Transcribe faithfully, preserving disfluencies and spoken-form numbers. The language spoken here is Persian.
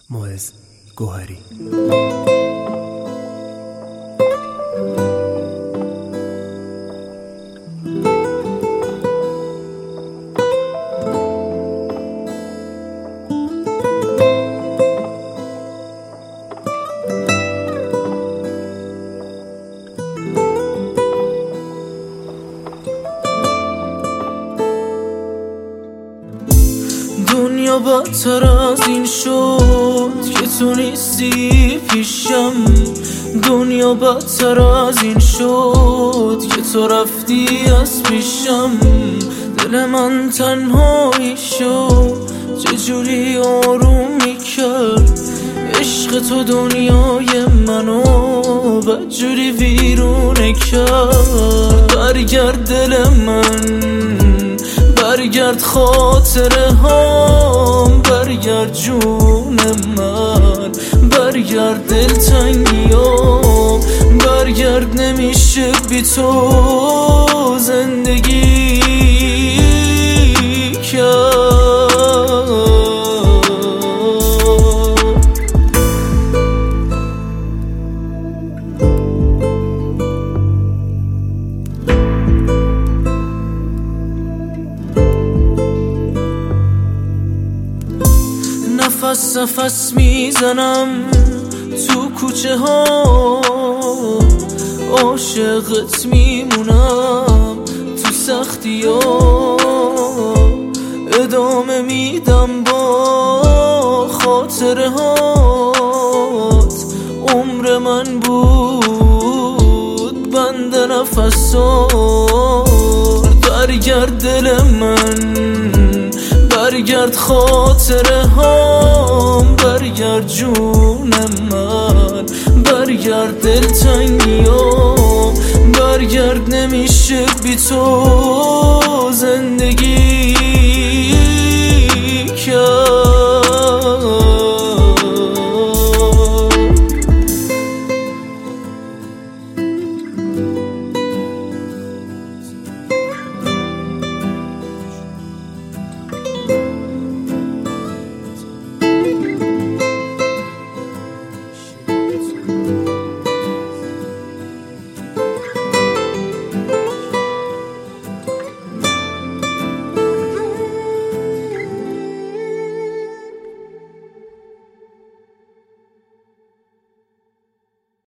معز گوهری. دنیا بدتر از این شد که تو نیستی پیشم. دنیا بدتر از این شد که تو رفتی از پیشم. دل من تنهایی شد چجوری آروم میکرد. عشق تو دنیای منو بدجوری ویرونه کرد. برگرد دل من، برگرد خاطره هام، برگرد جون من، برگرد دلتنگیام، برگرد نمیشه بی تو زندگی کرد. نفس نفس میزنم تو کوچه ها، عاشقت میمونم تو سختی ها. ادامه میدم با خاطره هات. عمر من بود بند نفسات. برگرد دل من، برگرد خاطره هام، برگرد جون من، برگرد دلتنگیام، برگرد نمیشه بی تو زندگی